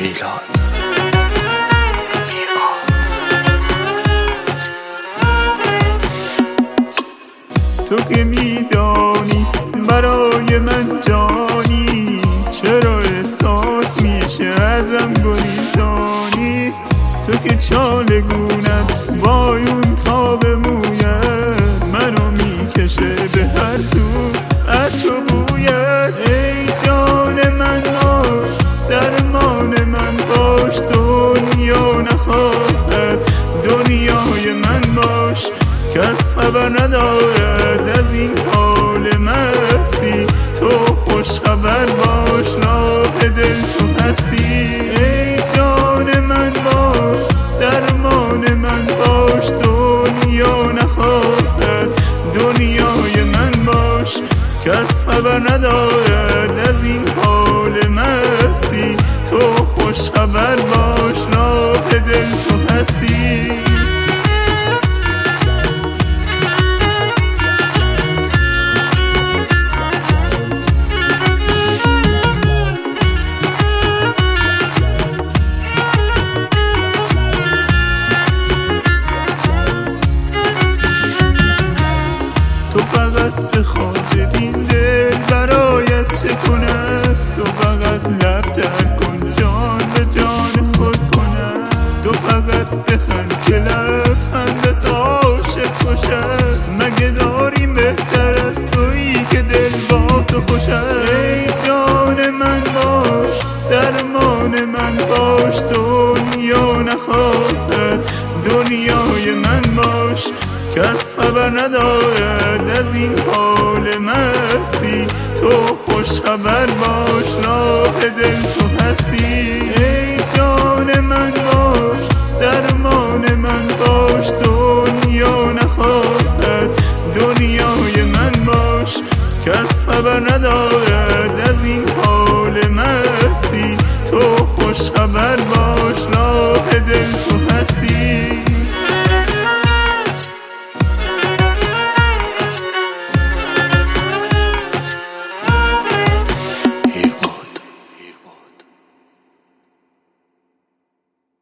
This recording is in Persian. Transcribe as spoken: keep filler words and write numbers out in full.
میلاد. تو که میدانی برای من جانی، چرا احساس میشه ازم گریزانی؟ تو که چالگونت وایون تا به مویت منو میکشه به هر سو عطر و بویت. ای جان من باش، درمان من باش، دنیا نخواهد دنیای من باش. کس خبر ندارد از این حال مستی، تو خوش خبر باش، راه دل تو هستی. ای جان من باش، درمان من باش، دنیا نخواهد دنیای من باش. کس خبر ندارد از این حال مستی، تو خوش خبر باش، راه دل تو هستی. تو فقط به خاطر این دل برایت چه کند، تو فقط لب در کن جان به جان خود کند. تو فقط بخند که لبخندت عاشق خوش است، مگه داریم بهتر از تویی که دل با تو خوش است. ای جان من باش، درمان من باش، دنیا نخواهد دنیای من باش. کس خبر ندارد از این حال مستی، تو خوش خبر باش، راه دل تو هستی. ای جان من باش، درمان من باش، دنیا نخواهد دنیای من باش. کس خبر ندارد از این حال مستی، تو خوش خبر